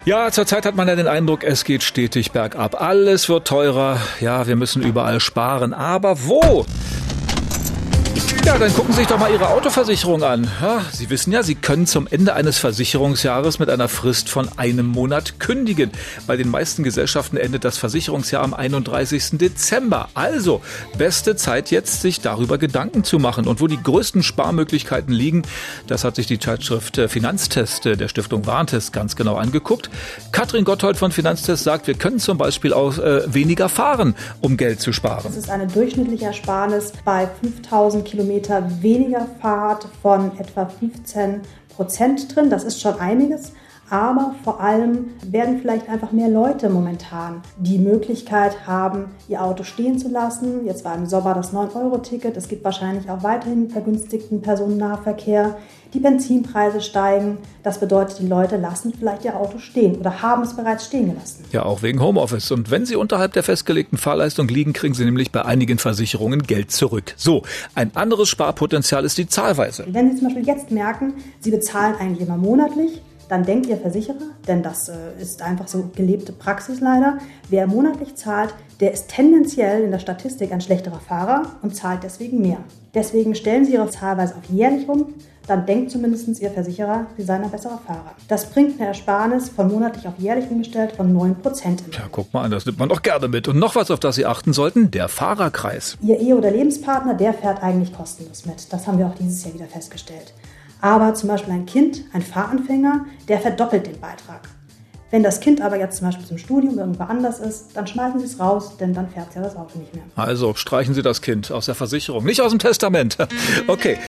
Ja, zurzeit hat man ja den Eindruck, es geht stetig bergab. Alles wird teurer. Ja, wir müssen überall sparen. Aber wo? Ja, dann gucken Sie sich doch mal Ihre Autoversicherung an. Ja, Sie wissen ja, Sie können zum Ende eines Versicherungsjahres mit einer Frist von einem Monat kündigen. Bei den meisten Gesellschaften endet das Versicherungsjahr am 31. Dezember. Also, beste Zeit jetzt, sich darüber Gedanken zu machen. Und wo die größten Sparmöglichkeiten liegen, das hat sich die Zeitschrift Finanztest der Stiftung Warentest ganz genau angeguckt. Katrin Gotthold von Finanztest sagt, wir können zum Beispiel auch weniger fahren, um Geld zu sparen. Das ist eine durchschnittliche Ersparnis bei 5000 Kilometer weniger Fahrt von etwa 15% drin. Das ist schon einiges. Aber vor allem werden vielleicht einfach mehr Leute momentan die Möglichkeit haben, ihr Auto stehen zu lassen. Jetzt war im Sommer das 9-Euro-Ticket. Es gibt wahrscheinlich auch weiterhin vergünstigten Personennahverkehr. Die Benzinpreise steigen. Das bedeutet, die Leute lassen vielleicht ihr Auto stehen oder haben es bereits stehen gelassen. Ja, auch wegen Homeoffice. Und wenn Sie unterhalb der festgelegten Fahrleistung liegen, kriegen Sie nämlich bei einigen Versicherungen Geld zurück. So, ein anderes Sparpotenzial ist die Zahlweise. Wenn Sie zum Beispiel jetzt merken, Sie bezahlen eigentlich immer monatlich, dann denkt Ihr Versicherer, denn das ist einfach so gelebte Praxis leider, wer monatlich zahlt, der ist tendenziell in der Statistik ein schlechterer Fahrer und zahlt deswegen mehr. Deswegen stellen Sie Ihre Zahlweise auf jährlich um, dann denkt zumindest Ihr Versicherer, Sie seien ein besserer Fahrer. Das bringt eine Ersparnis von monatlich auf jährlich umgestellt von 9%. Ja, guck mal an, das nimmt man doch gerne mit. Und noch was, auf das Sie achten sollten, der Fahrerkreis. Ihr Ehe- oder Lebenspartner, der fährt eigentlich kostenlos mit. Das haben wir auch dieses Jahr wieder festgestellt. Aber zum Beispiel ein Kind, ein Fahranfänger, der verdoppelt den Beitrag. Wenn das Kind aber jetzt zum Beispiel zum Studium irgendwo anders ist, dann schmeißen Sie es raus, denn dann fährt ja das Auto nicht mehr. Also streichen Sie das Kind aus der Versicherung, nicht aus dem Testament. Okay.